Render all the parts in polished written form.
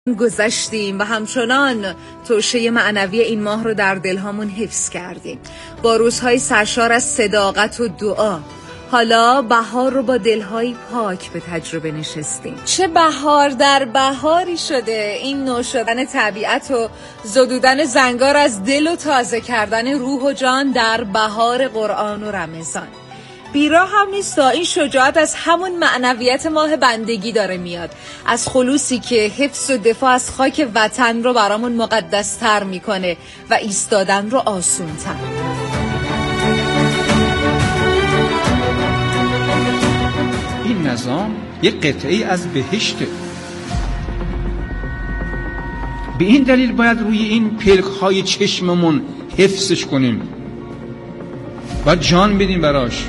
گذشتیم و همچنان توشه معنوی این ماه رو در دلهامون حفظ کردیم با روزهای سرشار از صداقت و دعا. حالا بهار رو با دلهای پاک به تجربه نشستیم. چه بهار در بهاری شده این نو شدن طبیعت و زدودن زنگار از دل و تازه کردن روح و جان در بهار قرآن و رمضان. بیراه هم نیست، این شجاعت از همون معنویت ماه بندگی داره میاد، از خلوصی که حفظ و دفاع از خاک وطن رو برامون مقدس تر میکنه و ایستادن رو آسون تر. این نظام یک قطعه از بهشته. به این دلیل باید روی این پلک‌های چشممون حفظش کنیم و جان بدیم براش.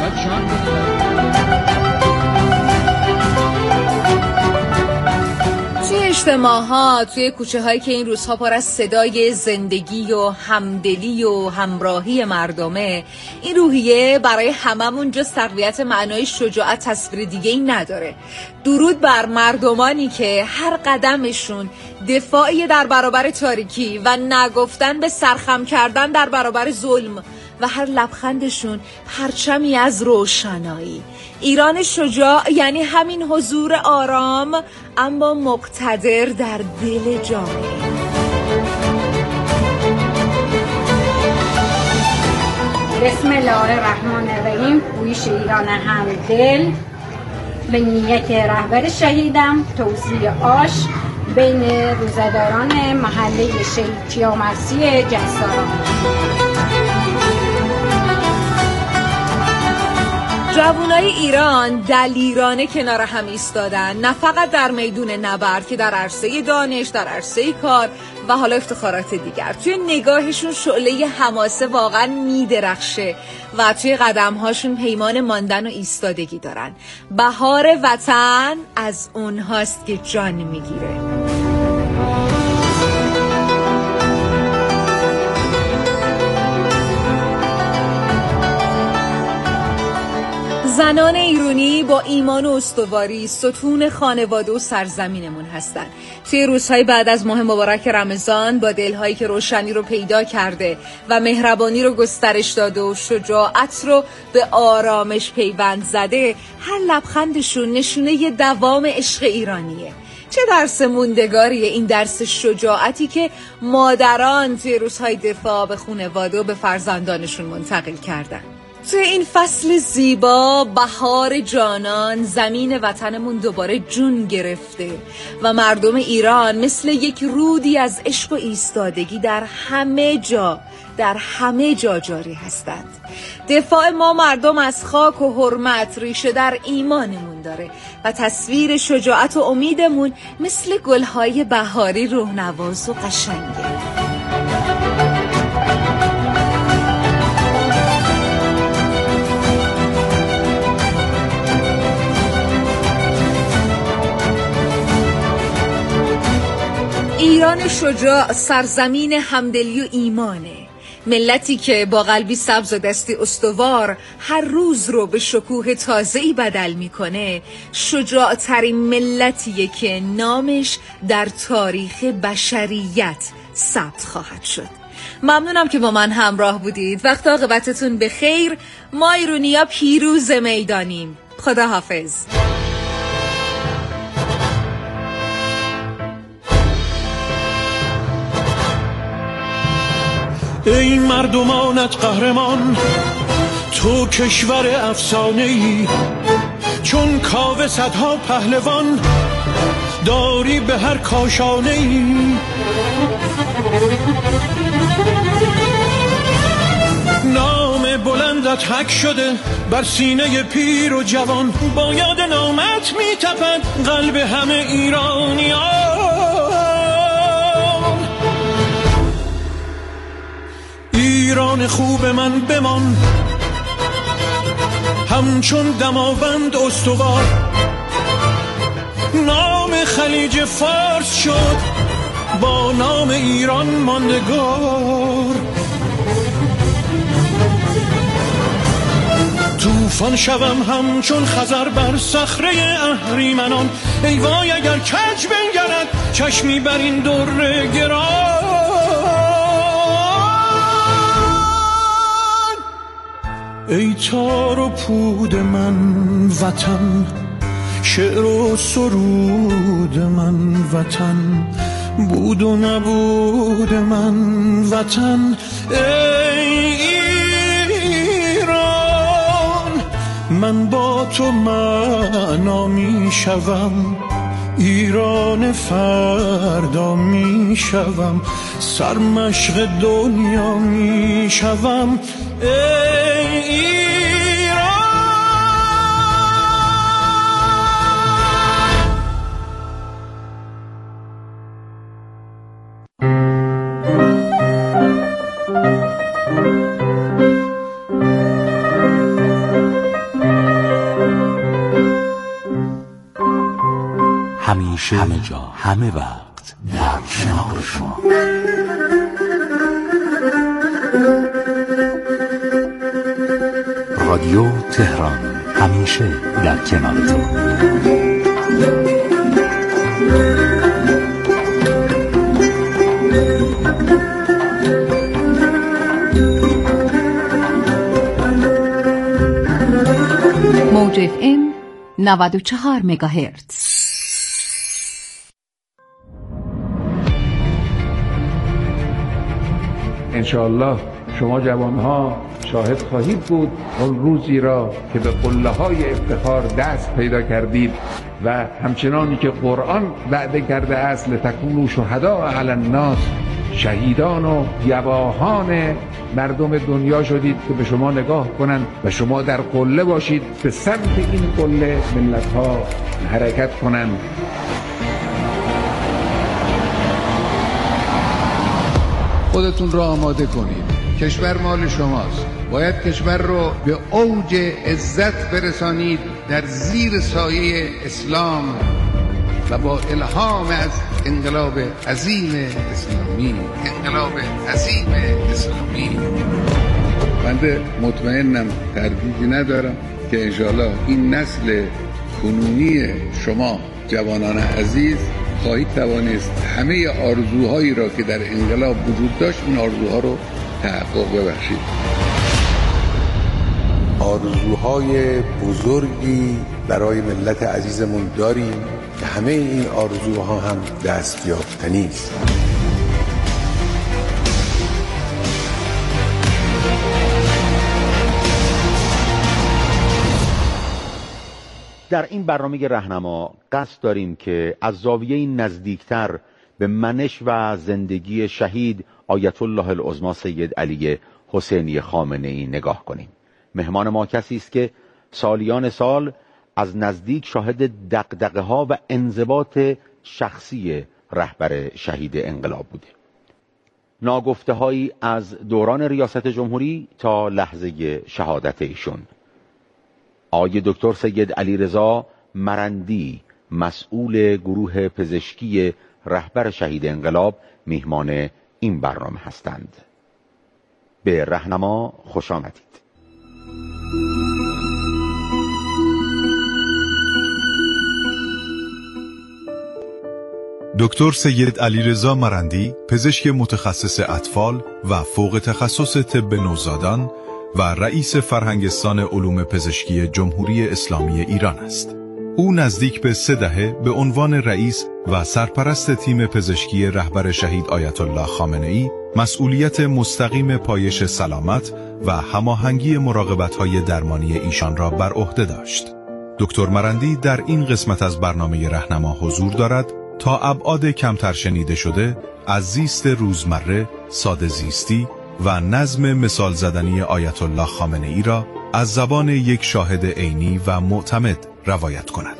توی اجتماعات، توی کوچه هایی که این روزها پر از صدای زندگی و همدلی و همراهی مردمه، این روحیه برای هممون جز تقویت معنای شجاعت تصویر دیگه ای نداره. درود بر مردمانی که هر قدمشون دفاعی در برابر تاریکی و نگفتن به سرخم کردن در برابر ظلم و هر لبخندشون پرچمی از روشنایی. ایران شجاع یعنی همین حضور آرام اما مقتدر در دل جامعه. بسم الله الرحمن الرحیم. پویش ایران همدل به نیت رهبر شهیدم توزیع آش بین روزداران محله شهید کیامرثی جساران. جوانای ایران دلیرانه کنار هم ایستادن، نه فقط در میدون نبرد که در عرصه دانش، در عرصه کار و حالا افتخارات دیگر. توی نگاهشون شعله حماسه واقعا میدرخشه و توی قدمهاشون پیمان ماندن و ایستادگی دارن. بهار وطن از اونهاست که جان میگیره. زنان ایرانی با ایمان و استواری ستون خانواده و سرزمینمون هستن. توی روزهای بعد از ماه مبارک رمضان با دلهایی که روشنی رو پیدا کرده و مهربانی رو گسترش داده و شجاعت رو به آرامش پیوند زده، هر لبخندشون نشونه دوام عشق ایرانیه. چه درس موندگاریه این درس شجاعتی که مادران توی روزهای دفاع به خانواده و به فرزندانشون منتقل کردن. توی این فصل زیبا بهار جانان زمین وطنمون دوباره جون گرفته و مردم ایران مثل یک رودی از عشق و ایستادگی در همه جا جاری هستند. دفاع ما مردم از خاک و حرمت ریشه در ایمانمون داره و تصویر شجاعت و امیدمون مثل گلهای بهاری روح‌نواز و قشنگه. ایران شجاع سرزمین همدلی و ایمانه، ملتی که با قلبی سبز و دستی استوار هر روز رو به شکوه تازه‌ای بدل میکنه. شجاع ترین ملتیه که نامش در تاریخ بشریت ثبت خواهد شد. ممنونم که با من همراه بودید. وقت عاقبتتون بخیر. ما ایرانیا پیروز میدانیم. خدا حافظ. ای مردمانت قهرمان، تو کشور افسانه‌ای، چون کاوه صدها پهلوان داری به هر کاشانه‌ای. نام بلندت حک شده بر سینه پیر و جوان، با یاد نامت میتپد قلب همه ایرانیان. ایران خوب من بمان همچون دماوند استوار، نام خلیج فارس شد با نام ایران ماندگار. طوفان شوم همچون خزر بر صخره اهریمنان، ای وای اگر کج بنگرد چشمی بر این در گران. ای تار و پود من وطن، شعر و سرود من وطن، بود و نبود من وطن. ای ایران من با تو معنا می شوم، ایران فردا می شوم، سرمشق دنیا می شوم. ای ایران همیشه، همه جا، همه وقت در کنار شما. رادیو تهران، همیشه در کنارتون. موج FM 94 مگاهرتز. انشاءالله شما جوانها شاهد خواهید بود اون روزی را که به قله‌های افتخار دست پیدا کردید و همچنانی که قرآن وعده کرده است لتکونوا شهداء علی الناس، شهیدان و گواهان مردم دنیا شدید که به شما نگاه کنند و شما در قله باشید، به سمت این قله ملت‌ها حرکت کنند. خودتون را آماده کنید. کشور مال شماست. باید کشور رو به اوج عزت برسانید در زیر سایه اسلام و با الهام از انقلاب عظیم اسلامی. انقلاب عظیم اسلامی. بنده مطمئنم، تردیدی ندارم که انشاءالله این نسل کنونی شما جوانان عزیز خواهید توانست همه آرزوهایی را که در انقلاب وجود داشت این آرزوها رو تحقق ببخشید. آرزوهای بزرگی برای ملت عزیزمون داریم که همه این آرزوها هم دستیافتنی است. در این برنامه رهنما قصد داریم که از زاویه نزدیکتر به منش و زندگی شهید آیت الله العظمی سید علی حسینی خامنه‌ای نگاه کنیم. مهمان ما کسی است که سالیان سال از نزدیک شاهد دغدغه‌ها و انضباط شخصی رهبر شهید انقلاب بوده. ناگفته‌هایی از دوران ریاست جمهوری تا لحظه شهادت ایشون. آقای دکتر سید علیرضا مرندی، مسئول گروه پزشکی رهبر شهید انقلاب، میهمان این برنامه هستند. به رهنما خوش آمدید. دکتر سید علیرضا مرندی، پزشک متخصص اطفال و فوق تخصص طب نوزادان و رئیس فرهنگستان علوم پزشکی جمهوری اسلامی ایران است. او نزدیک به 3 دهه به عنوان رئیس و سرپرست تیم پزشکی رهبر شهید آیت الله خامنه‌ای مسئولیت مستقیم پایش سلامت و هماهنگی مراقبت‌های درمانی ایشان را بر عهده داشت. دکتر مرندی در این قسمت از برنامه رهنما حضور دارد تا ابعاد کمتر شنیده شده از زیست روزمره، ساده زیستی و نظم مثال زدنی آیت الله خامنه‌ای را از زبان یک شاهد عینی و معتمد روایت کند.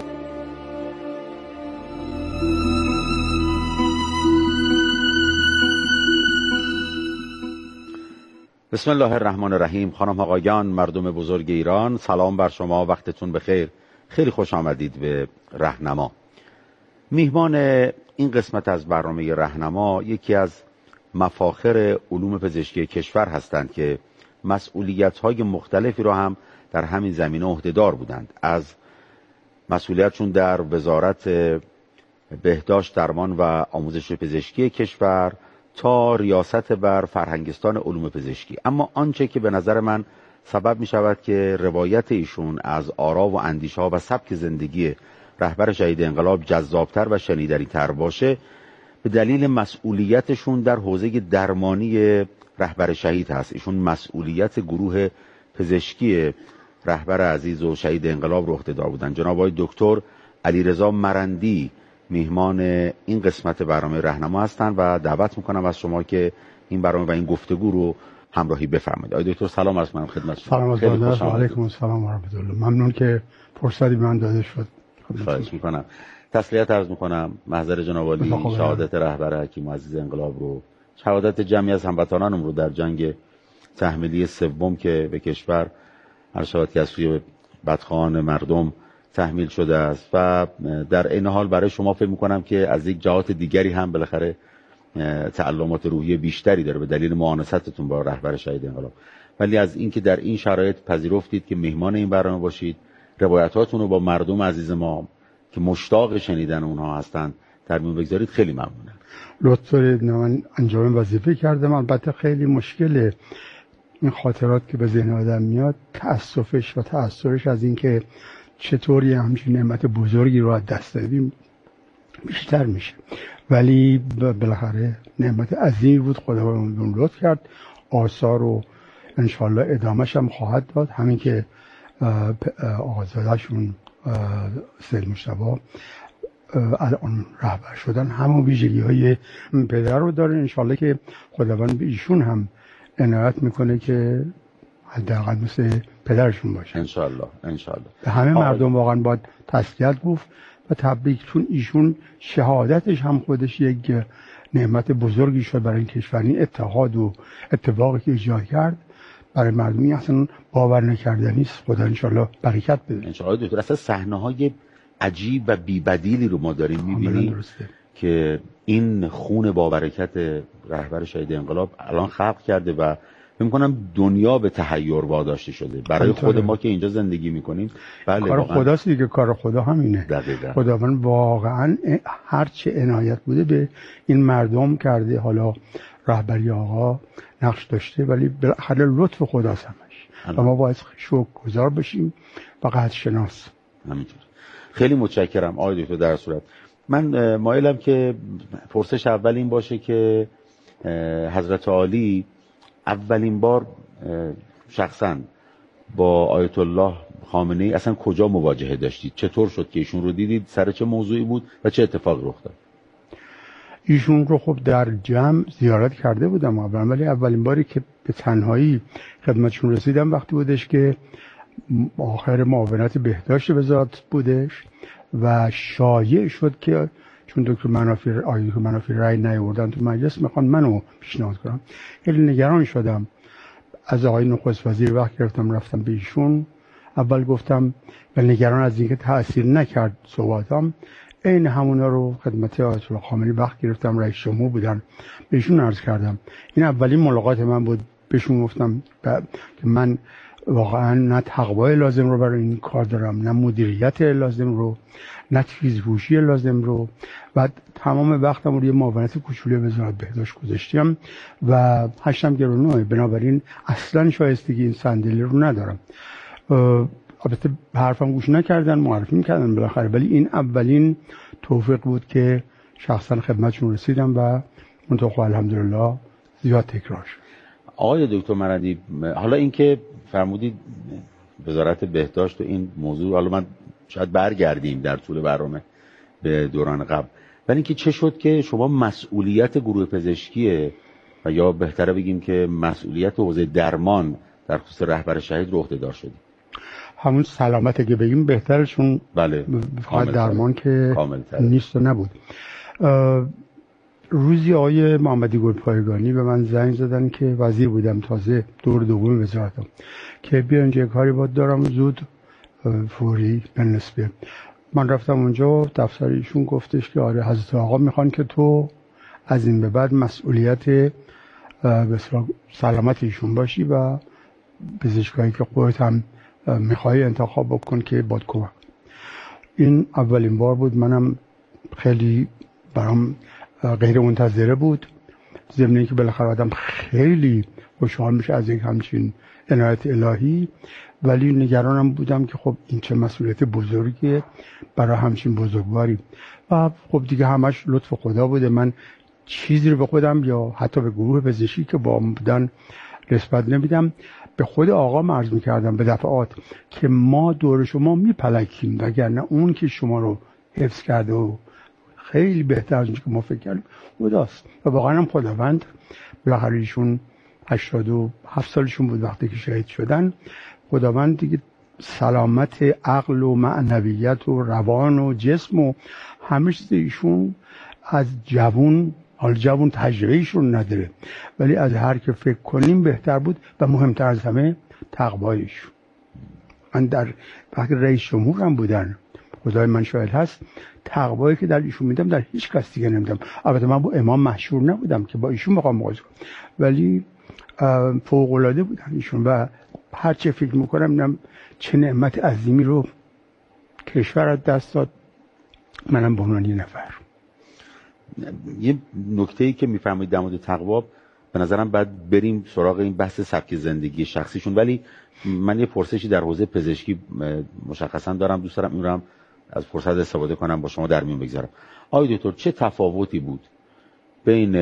بسم الله الرحمن الرحیم. خانم آقایان، مردم بزرگ ایران، سلام بر شما، وقتتون بخیر. خیلی خوش آمدید به رهنما. میهمان این قسمت از برنامه رهنما یکی از مفاخر علوم پزشکی کشور هستند که مسئولیت‌های مختلفی را هم در همین زمینه عهده‌دار بودند. از مسئولیتشون در وزارت بهداشت، درمان و آموزش پزشکی کشور تا ریاست بر فرهنگستان علوم پزشکی. اما آنچه که به نظر من سبب می شود که روایت ایشون از آرا و اندیشه ها و سبک زندگی رهبر شهید انقلاب جذابتر و شنیدنی‌تر باشه به دلیل مسئولیتشون در حوزه درمانی رهبر شهید هست. ایشون مسئولیت گروه پزشکی رهبر عزیز و شهید انقلاب رو عهده‌دار بودن. جناب آقای دکتر علیرضا مرندی میهمان این قسمت برنامه راهنما هستند و دعوت میکنم از شما که این برنامه و این گفتگو رو همراهی بفرمایید. آقای دکتر سلام عرض می‌کنم خدمت شما. سلام علیکم و سلام و رحمت الله. ممنون که فرصتی به من داده شد. خواهش میکنم. تسلیت عرض میکنم. محضر جناب عالی شهادت رهبر حکیم عزیز انقلاب رو، شهادت جمعی از هموطنانم رو در جنگ تحمیلی سوم که به کشور هر شهادتی از سوی بدخوان مردم تحمیل شده است و در این حال برای شما فکر میکنم که از یک جهات دیگری هم بالاخره تعلمات روحی بیشتری داره به دلیل معانستتون با رهبر شهید انقلاب. ولی از اینکه در این شرایط پذیرفتید که مهمان این برنامه باشید، روایتاتون رو با مردم عزیز ما که مشتاق شنیدن اونها هستند در میون بگذارید خیلی ممنونم. لطف دارید. من انجام وظیفه کردم. البته خیلی مشکله این خاطرات که به ذهن آدم میاد، تأسفش و تأثرش از اینکه چطوری همچین نعمت بزرگی رو از دست دادیم بیشتر میشه. ولی بالاخره نعمت عظیمی بود، خداوند لطف کرد. آثار رو انشالله ادامهش هم خواهد داد. همین که آقازادهشون سید مجتبی الان رهبر شدن همون ویژگی های پدر رو داره. انشالله که خداوند به ایشون هم عنایت میکنه که حداقل مثل پدرشون باشه. انشالله. به همه مردم واقعا باید تسلیت گفت و تبریک، چون ایشون شهادتش هم خودش یک نعمت بزرگی شد برای این کشور. این اتحاد و اتفاقی که ایجاد کرد برای مردمی اصلا باور نکردنی است. خدا انشالله برکت بده. انشالله. دکتر اصلا صحنه‌های عجیب و بی‌بدیلی رو ما داریم می‌بینیم که این خون با برکت رهبر شهید انقلاب الان خلق کرده و فکر می‌کنم دنیا به تحیر واداشته شده. برای خود ما که اینجا زندگی می‌کنیم بله کار خداست دیگه. کار خدا همینه. خداوند واقعا هر چه عنایت بوده به این مردم کرده. حالا رهبری آقا نقش داشته ولی بالاخره لطف خداست همش و ما باید شکرگزار بشیم و قدرشناس. همینطور. خیلی متشکرم آقای دکتر. در صورت من مایلم که پرسش اول این باشه که حضرت عالی اولین بار شخصا با آیت الله خامنه‌ای اصلا کجا مواجهه داشتید؟ چطور شد که ایشون رو دیدید؟ سر چه موضوعی بود و چه اتفاقی رخ داد؟ ایشون رو خب در جمع زیارت کرده بودم اول، ولی اولین باری که به تنهایی خدمتشون رسیدم وقتی بودش که آخر معاونت بهداشت وزارت بودش و شایع شد که چون دکتر منافی رای نیاوردن تو مجلس میخوان منو پیشنهاد کنم. خیلی نگران شدم. از آقای نخست وزیر وقت گرفتم رفتم به ایشون. اول گفتم و نگران از اینکه تأثیر نکرد صحباتم. این همونا رو خدمت آیت الله خامنه‌ای وقت گرفتم، رئیس جمهور بودن، بهشون عرض کردم. این اولین ملاقات من بود. بهشون گفتم که من واقعا نه تقوای لازم رو برای این کار دارم، نه مدیریت لازم رو، نه تیزهوشی لازم رو و تمام وقتم رو یه معاونت کوچولوی وزارت بهداشت گذاشتم و 8 گرونای. بنابراین اصلا شایستگی این صندلی رو ندارم. البته حرفم گوش نکردن، معرفی میکردن بالاخره، ولی این اولین توفیق بود که شخصا خدمتشون رسیدم و منطقه الحمدلله زیاد تکرار شد. آقای دکتر مرندی، حالا اینکه فرمودید وزارت بهداشت و این موضوع، حالا من شاید برگردیم در طول برنامه به دوران قبل، ولی اینکه چه شد که شما مسئولیت گروه پزشکی و یا بهتره بگیم که مسئولیت حوزه درمان در خصوص رهبر شهید رو عهده‌دار شدید؟ همون سلامته که بگیم بهترشون. بله. درمان که نیست و نبود. روزی آقای محمدی گلپایگانی به من زنگ زدن که وزیر بودم تازه دور دوم وزارتم که بیان یه کاری باید دارم زود فوری بالنسبه. من رفتم اونجا دفتر ایشون گفتش که آره حضرت آقا میخوان که تو از این به بعد مسئولیت به سلامت ایشون باشی و پزشکایی که خودت هم میخوای انتخاب بکن که باید کمک. این اولین بار بود منم خیلی برام غیر منتظره بود، ضمن اینکه بالاخره آدم خیلی خوشحال میشه از این همچین عنایت الهی، ولی نگرانم بودم که خب این چه مسئولیت بزرگیه برای همچین بزرگواری. و خب دیگه همش لطف خدا بوده. من چیزی رو به خودم یا حتی به گروه پزشکی که با بودن نسبت نمیدم. به خود آقا عرض میکردم به دفعات که ما دور شما میپلکیم، وگرنه اون که شما رو حفظ کرده و خیلی بهتر از اون که ما فکر کردیم خداست. و واقعا هم خداوند بالاخره ایشون 87 سالشون بود وقتی که شهید شدن. خداوند دیگه سلامت عقل و معنویت و روان و جسم و همه چیز ایشون از جوون، حال جوون تجربه ایشون نداره ولی از هر که فکر کنیم بهتر بود و مهمتر از همه تقوایشون. من در وقتی رئیس جمهورم بودن، خدای من شاهد هست، تقوایی که در ایشون میدم در هیچ کس دیگه نمیدم. البته من با امام مشهور نبودم که با ایشون بخوام مقایسه کنم، ولی فوق العاده بودن ایشون و هر چه فکر میکنم میدم چه نعمت عظیمی رو کشور از دست داد، منم به عنوان یه نفر. یه نکته‌ای که میفرمایید در مورد تقوا، به نظرم باید بریم سراغ این بحث سبک زندگی شخصیشون، ولی من یه پرسشی در حوزه پزشکی مشخصا دارم، دوست دارم این رو هم از فرصت استفاده کنم با شما در میون بگذارم. آقای دکتر، چه تفاوتی بود بین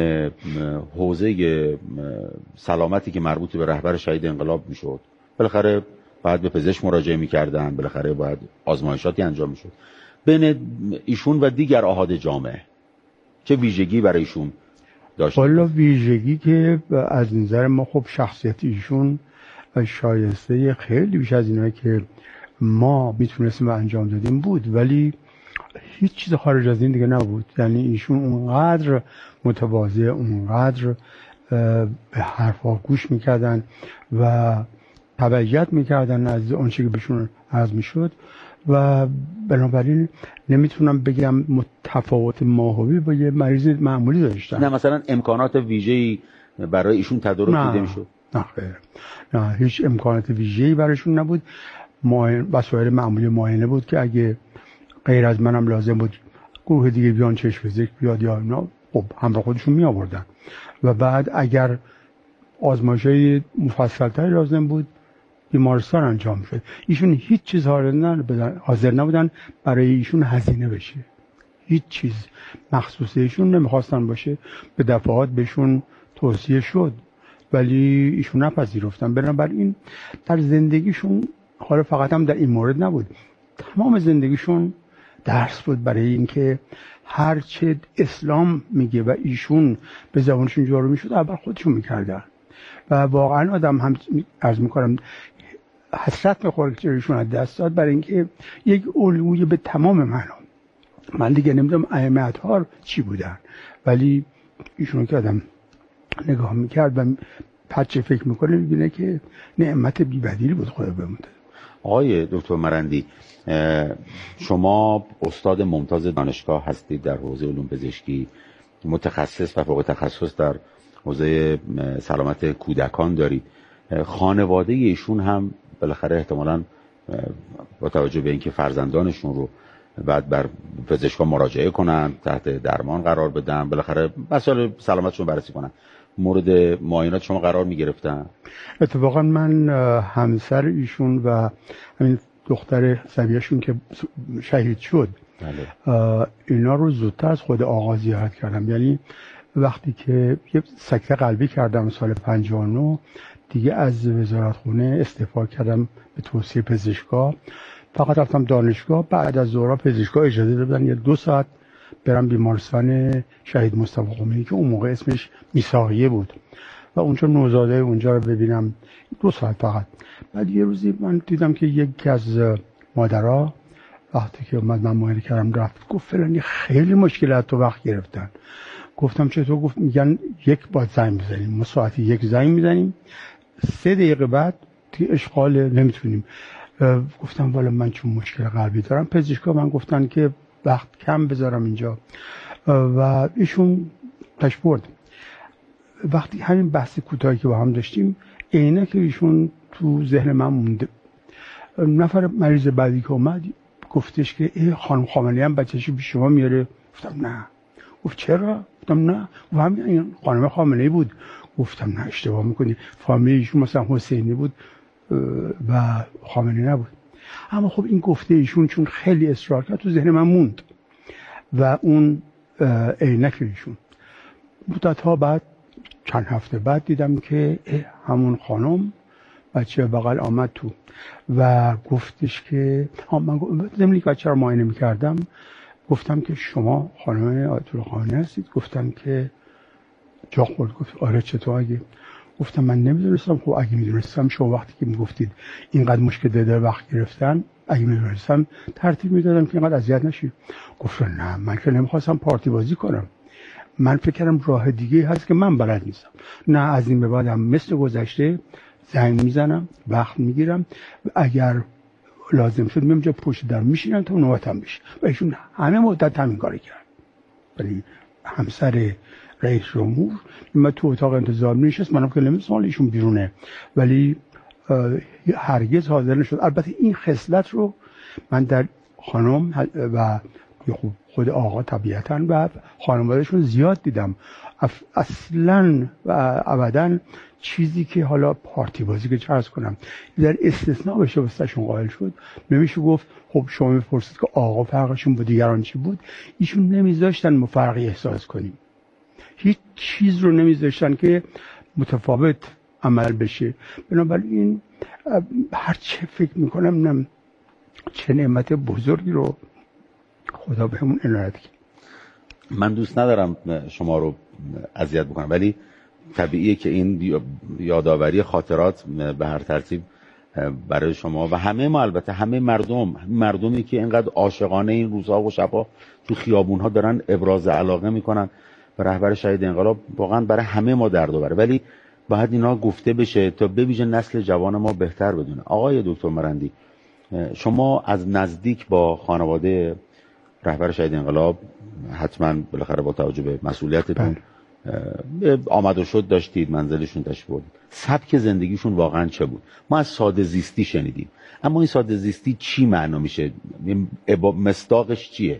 حوزه سلامتی که مربوط به رهبر شهید انقلاب میشد، بالاخره باید به پزشک مراجعه میکردن، بالاخره باید آزمایشاتی انجام میشد، بین ایشون و دیگر احاد جامعه چه ویژگی برای ایشون داشت؟ والا ویژگی که از نظر ما خب شخصیت ایشون شایسته خیلی بیش از اینایی که ما میتونستیم انجام دادیم بود، ولی هیچ چیز خارج از این دیگه نبود. یعنی ایشون اونقدر متواضع، اونقدر به حرفا گوش میکردن و تبعیت میکردن از آنچه که بهشون عرض میشد و بنابراین نمیتونم بگم متفاوت ماهوی با یه مریض معمولی داشتن. نه مثلا امکانات ویژه‌ای برای ایشون تدارک دیده میشد؟ نه خیر، نه هیچ امکانات ویژه‌ای برایشون نبود. وسایل معمولی معاینه بود که اگه غیر از منم لازم بود گروه دیگه بیان چشم پزشک بیاد یا اینا، خب همراه خودشون می آوردن و بعد اگر آزمایش‌های مفصل‌تری لازم بود بیمارستان انجام شد. ایشون هیچ چیز حاضر نبودن برای ایشون هزینه بشه، هیچ چیز مخصوص ایشون نمیخواستن باشه. به دفعات بهشون توصیه شد ولی ایشون نپذیرفتن. بنابراین در زندگیشون، حالا فقط هم در این مورد نبود، تمام زندگیشون درس بود برای اینکه هرچه اسلام میگه و ایشون به زبانشون جارو میشد اول خودشون میکردن و واقعا آدم هم عرض میکنم حسرت میخوره که ایشون از دست داد، برای اینکه یک الگوی به تمام معنا. من دیگه نمیدونم ائمه اطهار چی بودن، ولی ایشون که آدم نگاه میکرد و هرچه فکر میکنه میبینه که نعمت بی‌بدیلی بود خدا بهمون داد. آقای دکتر مرندی، شما استاد ممتاز دانشگاه هستید در حوزه علوم پزشکی، متخصص و فوق تخصص در حوزه سلامت کودکان دارید. خانواده ایشون هم بالاخره احتمالاً با توجه به اینکه فرزندانشون رو بعد بر پزشکان مراجعه کنن، تحت درمان قرار بدن، بالاخره مسائل سلامتشون بررسی کنن، مورد معاینات شما قرار می‌گرفتن؟ اتفاقا من همسر ایشون و همین دختر صبیه‌شون که شهید شد اینا رو زودتر از خود آقا زیارت کردم. یعنی وقتی که یه سکته قلبی کردم سال 59 دیگه از وزارتخونه استعفا کردم به توصیه پزشکا، فقط رفتم دانشگاه. بعد از ظهر پزشکا اجازه دادن یه 2 ساعت برم بیمارستان شهید مصطفی خمینی که اون موقع اسمش میثاقیه بود و اونجا نوزاده اونجا رو ببینم 2 ساعت فقط. بعد یه روزی من دیدم که یکی از مادرها وقتی که اومد من معاینه کردم رفت گفت فلانی خیلی مشکلات تو وقت گرفتن. گفتم چطور؟ گفت میگن 1 باید زنگ بزنیم، ما ساعت 1 زنگ میزنیم 3 دقیقه بعد توی اشغال نمیتونیم. گفتم والا من چون مشکل قلبی دارم. پزشکا من گفتن که وقت کم بذارم اینجا و ایشون تاش برد. وقتی همین بحث کوتاهی که با هم داشتیم عینه که ایشون تو ذهن من مونده. نفر مریض بعدی که اومد گفتش که خانم خامنه‌ای هم بچه‌شو پیش شما میاره گفتم نه. گفت چرا؟ گفتم نه. و همین این خانم خامنه‌ای بود. گفتم نه اشتباه میکنی، فامیل ایشون مثلا حسینی بود و خامنه‌ای نبود. اما خب این گفته ایشون چون خیلی اصرار کرد تو ذهن من موند و اون عینک ایشون. مدت‌ها بعد چند هفته بعد دیدم که همون خانم بچه بغل آمد تو و گفتش که من زمینی که بچه رو معاینه میکردم گفتم که شما خانم آیت الله خامنه‌ای هستید؟ گفتم که جا خورد. گفت آره چطور؟ اگه گفتم من نمیدونستم. خب اگه میدونستم شما وقتی که میگفتید اینقدر مشکل داره وقت گرفتن، اگه میدونستم ترتیب میدادم که اینقدر اذیت نشی. گفت نه من که نمیخواستم پارتی بازی کنم، من فکر کردم راه دیگه هست که من بلد نیستم. نه از این به بعدم مثل گذشته زنگ میزنم، وقت میگیرم، اگر لازم شد میام جا پشت در میشینم تا نوبتم بشه. و ایشون همه مدت همین کاری کرد. ولی همسر رئیس جمهور من تو اتاق انتظار نشست، منم که نمی‌دونستم ایشون بیرونه، ولی هرگز حاضر نشد. البته این خصلت رو من در خانم و خود آقا طبیعتاً و خانواده‌شون زیاد دیدم. اصلاً و ابداً چیزی که حالا پارتی بازی که چرز کنم در استثناء بشه واسهشون قائل شد. نمیشه گفت خب شما میپرسید که آقا فرقشون با دیگران چی بود. ایشون نمیذاشتن ما فرقی احساس کنیم، هیچ چیز رو نمیذاشتن که متفاوت عمل بشه. بنابراین هر چه فکر میکنم نم چه نعمت بزرگی رو خدا بهمون عنایت کرد. من دوست ندارم شما رو اذیت بکنم، ولی طبیعیه که این یادآوری خاطرات به هر ترتیب برای شما و همه ما، البته همه مردمی که اینقدر عاشقانه این روزها و شبها تو خیابونها دارن ابراز علاقه میکنن به رهبر شهید انقلاب، واقعا برای همه ما درد آوره، ولی باید اینا گفته بشه تا ببیشه نسل جوان ما بهتر بدونه. آقای دکتر مرندی، شما از نزدیک با خانواده رهبر شهید انقلاب حتما بالاخره با توجه به مسئولیتتون آمد و شد داشتید، منزلشون تشریف بردید. سبک زندگیشون واقعا چه بود؟ ما از ساده زیستی شنیدیم، اما این ساده زیستی چی معنا میشه؟ مصداقش چیه؟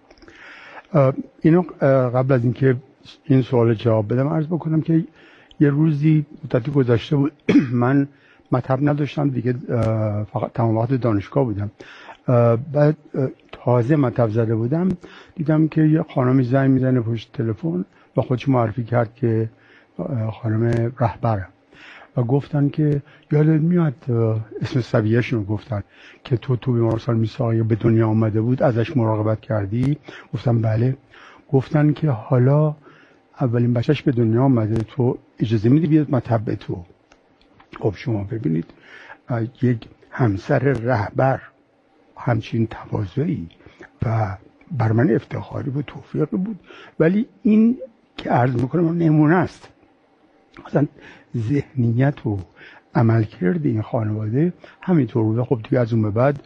اینو قبل از اینکه این سوال جواب بدم عرض بکنم که یه روزی مدتی گذشته بود من مطب نداشتم دیگه، فقط تمام وقت دانشگاه بودم. بعد تازه مطب زده بودم، دیدم که یه خانمی زنگ میزنه پشت تلفن و خودش معرفی کرد که خانم رهبره و گفتن که یادت میاد اسم صبیه‌شون رو گفتن که تو بیمارستان میساقی به دنیا آمده بود، ازش مراقبت کردی؟ گفتم بله. گفتن که حالا اولین بچهش به دنیا آمده، تو اجازه میدی بیاد مطب تو؟ خب شما ببینید یک همسر رهبر همچین تواضعی و بر من افتخاری بود، توفیق بود. ولی این که عرض میکنم نمونه است. مثلا ذهنیت و عملکرد این خانواده همینطور بوده. خب دیگه از اون به بعد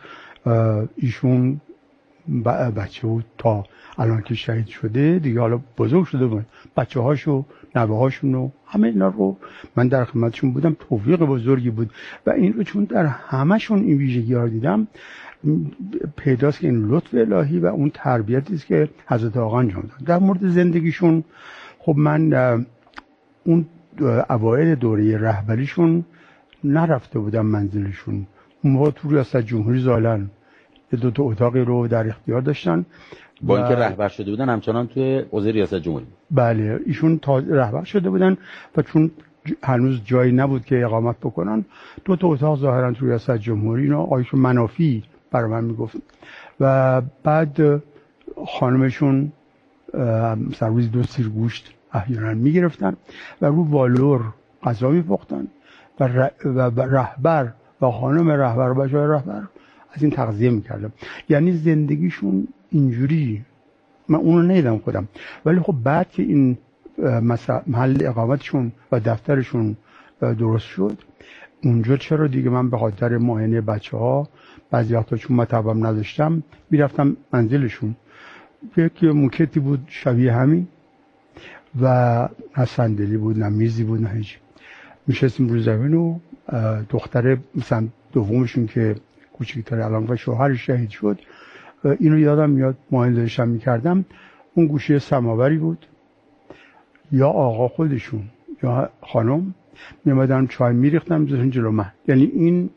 ایشون بچه بود تا الان که شهید شده دیگه، حالا بزرگ شده بود، بچه هاشو نوه هاشون و همه اینا رو من در خدمتشون بودم. توفیق بزرگی بود و این رو چون در همشون این ویژگی ها دیدم پیداست که این لطف الهی و اون تربیتی است که حضرت آقا انجام دادن. در مورد زندگیشون خب من اون اوایل دوره رهبریشون نرفته بودم منزلشون. اون موقع تو ریاست جمهوری ظاهرن دو تا اتاقی رو در اختیار داشتن. با اینکه رهبر شده بودن همچنان توی حوزه ریاست جمهوری. بله ایشون رهبر شده بودن و چون هنوز جایی نبود که اقامت بکنن، دو تا اتاق ظاهرا توی ریاست جمهوری اینا آیشون منافی برای من میگفت. و بعد خانمشون مثلا روز 2 سیر گوشت احیانا میگرفتن و رو والور غذا میپختن و رهبر و خانم رهبر و بچه‌های رهبر از این تغذیه میکردم. یعنی زندگیشون اینجوری، من اونو ندیدم خودم، ولی خب بعد که این محل اقامتشون و دفترشون درست شد اونجا چرا دیگه من به خاطر معاینه بچه‌ها بعضی وقتا چون مطبم نداشتم میرفتم منزلشون. یک موکتی بود شبیه همین و نه صندلی بود نه میزی بود نه هیچ. میشستیم رو زمین و دختر مثلا دومشون که کوچیک‌تر الان و شوهرش شهید شد، اینو یادم میاد معاینه داشتم میکردم اون گوشه سماوری بود، یا آقا خودشون یا خانم میمدن چای میریختن میذاشتن جلو من. یعنی این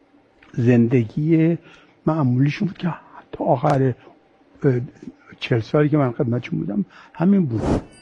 زندگی معمولیشون بود که تا آخر 40 سالی که من خدمتشون بودم همین بود.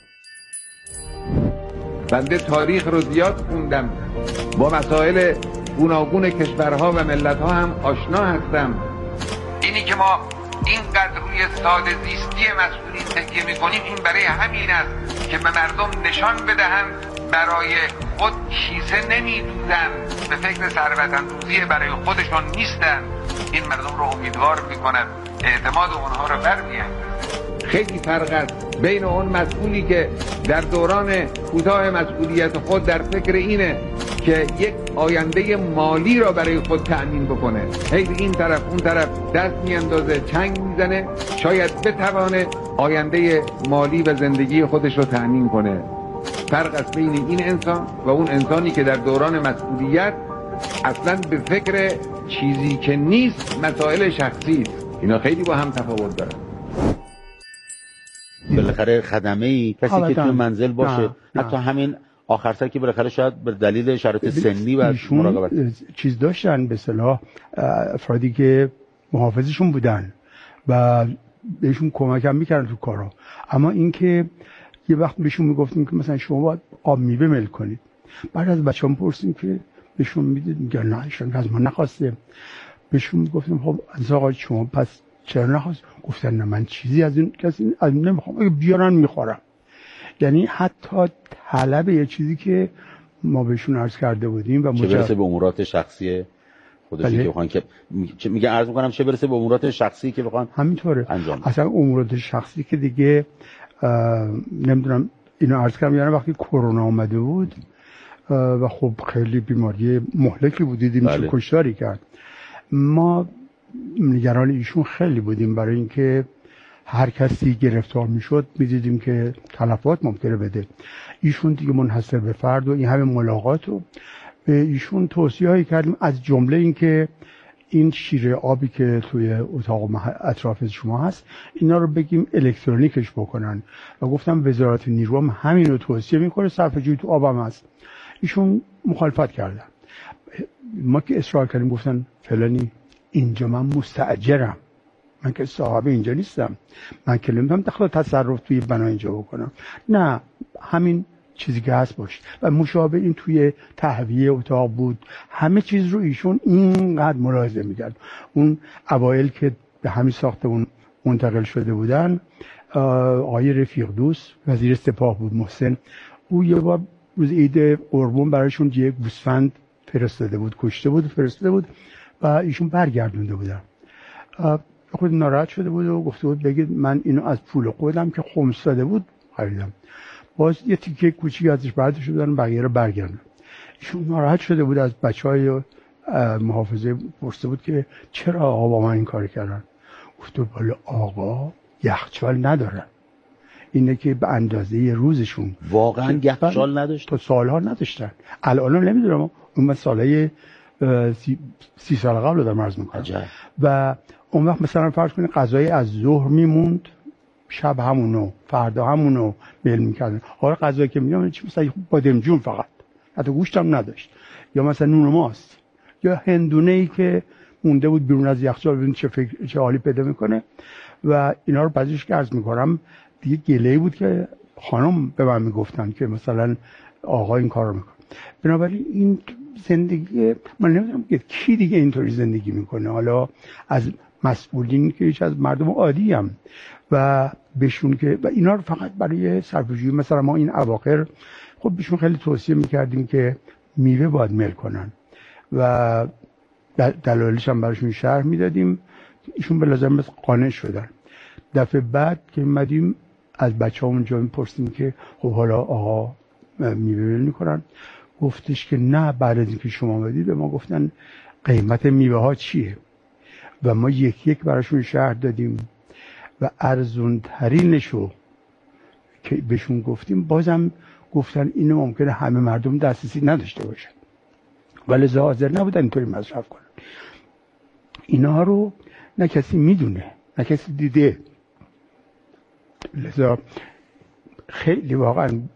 بنده تاریخ رو زیاد خوندم، با مسائل گوناگون کشورها و ملتها هم آشنا هستم. اینی که ما اینقدر روی ساده زیستی مسئولین تکیه میکنیم، این برای همین است که به مردم نشان بدهند برای خود کیسه نمیدوزن، به فکر ثروت اندوزی برای خودشون نیستن. این مردم رو امیدوار میکنن، اعتماد اونها رو برمی‌انگیزه. خیلی فرق است بین اون مسئولی که در دوران کوتاه مسئولیت خود در فکر اینه که یک آینده مالی را برای خود تأمین بکنه، هی این طرف اون طرف دست میاندازه، چنگ میزنه، شاید بتوانه آینده مالی و زندگی خودش رو تأمین کنه. فرق است بین این انسان و اون انسانی که در دوران مسئولیت اصلا به فکر چیزی که نیست، مسائل شخصی است. اینا خیلی با هم تفاوت دارن. بالاخره خدمه‌ای کسی که تو منزل باشه، حتی همین آخر سر که بالاخره شاید به دلیل شرایط سنی و مراقبت چیز داشتن، به اصطلاح افرادی که محافظشون بودن و بهشون کمک هم میکردن تو کارا. اما اینکه یه وقت بهشون میگفتیم که مثلا شما باید آب میوه میل کنید، بعد از بچه‌ام پرسیدیم که بهشون میدید، میگن نه ایشون از ما نخواسته. بهشون میگفتیم خب از آقا شما پس چرا نخواست؟ گفتن نه من چیزی از این کسی نمیخوام، اگه بیارن میخورم. یعنی حتی طلب یه چیزی که ما بهشون عرض کرده بودیم و چه برسه به امورات شخصی خودشون که بخوان، که میگه عرض میکنم چه برسه به امورات شخصی که بخوان همینطوره انجام. اصلا امورات شخصی که دیگه نمیدونم اینو عرض کردم، یعنی وقتی کرونا اومده بود و خب خیلی بیماری مهلکی بود، دیدیم چه کشتاری کرد. ما نگران ایشون خیلی بودیم، برای اینکه هر کسی گرفتار میشد میدیدیم که تلفات ممکنه بده. ایشون دیگه منحصر به فرد و این همه ملاقات رو به ایشون توصیه هایی کردیم، از جمله اینکه این شیره آبی که توی اتاق اطراف شما هست اینا رو بگیم الکترونیکش بکنن و گفتم وزارت نیرو هم همین رو توصیه میکنه، صرفه‌جویی تو آبم هست. ایشون مخالفت کردن. ما که اصرار کردیم گفتن فلانی اینجا من مستاجرم، من که صاحب اینجا نیستم، من که نمیتونم دخل تصرف توی بنا اینجا بکنم. نه، همین چیزی که هست باشه. و مشابه این توی تهویه اتاق بود، همه چیز رو ایشون اینقدر ملاحظه میکرد. اون اوایل که به همین ساختمون منتقل شده بودن، آقای رفیق دوست وزیر سپاه بود، محسن، او یه بار روز عید قربان برایشون یک گوسفند فرستاده بود، کشته بود فرستاده بود و ایشون برگردونده بودن. خود ناراحت شده بود و گفته بود بگید من اینو از پول خودم که خمس داده بود خریدم. باز یه تیکه کوچیک ازش برداشته بودن، بقیه رو برگردوندن. ایشون ناراحت شده بود، از بچهای محافظه پرسیده بود که چرا آقا با من این کار کردن. گفته بالا آقا یخچال ندارن، اینه که به اندازه روزشون واقعا یخچال نداشت، تا سالها نداشتن. الان نمیدونم، اون سالهای 30 سال قبل دارم عرض میکنم. و اون وقت مثلا فرض کنید غذای از ظهر میموند، شب همونو، فردا همونو میل میکردن. حالا غذایی که میگم مثلا بادمجون فقط، حتی گوشت هم نداشت، یا مثلا نون و ماست، یا هندونه‌ای که مونده بود بیرون از یخچال، ببین چه حالی پیدا میکنه. و اینا رو بعضیش عرض میکنم دیگه گله‌ای بود که خانم به من میگفتن که مثلا آقا این کارو میکنه. بنابراین این زندگی من نمیدونم که کی دیگه اینطوری زندگی میکنه، حالا از مسئولین که هیچ از مردم عادی هم و بهشون که و اینا رو فقط برای صرفه‌جویی. مثلا ما این اواخر خب بهشون خیلی توصیه میکردیم که میوه باید میل کنن و دلایلش هم براشون شرح میدادیم، ایشون به لازم قانع شدن. دفعه بعد که اومدیم از بچه‌ها اونجا میپرسیم که خب حالا آقا میوه میل میکنن؟ گفتش که نه، بعد از اینکه شما اومدید به ما گفتن قیمت میوه ها چیه و ما یک یک براشون شرح دادیم و ارزون ترینشو که بهشون گفتیم بازم گفتن اینو ممکنه همه مردم دسترسی نداشته باشن ولی حاضر نبودن اینطوری مصرف کنن. اینا رو نه کسی میدونه نه کسی دیده. لذا خیلی واقعا